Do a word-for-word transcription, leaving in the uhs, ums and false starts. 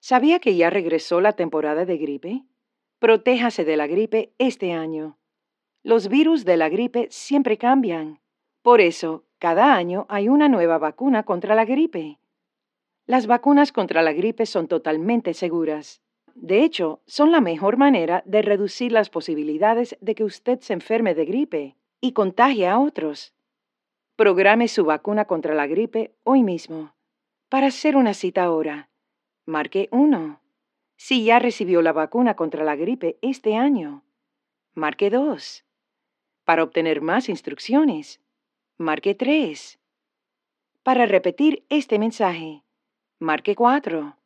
¿Sabía que ya regresó la temporada de gripe? Protéjase de la gripe este año. Los virus de la gripe siempre cambian. Por eso, cada año hay una nueva vacuna contra la gripe. Las vacunas contra la gripe son totalmente seguras. De hecho, son la mejor manera de reducir las posibilidades de que usted se enferme de gripe y contagie a otros. Programe su vacuna contra la gripe hoy mismo. Para hacer una cita ahora, marque uno. Si ya recibió la vacuna contra la gripe este año, marque dos. Para obtener más instrucciones, marque tres. Para repetir este mensaje, marque cuatro.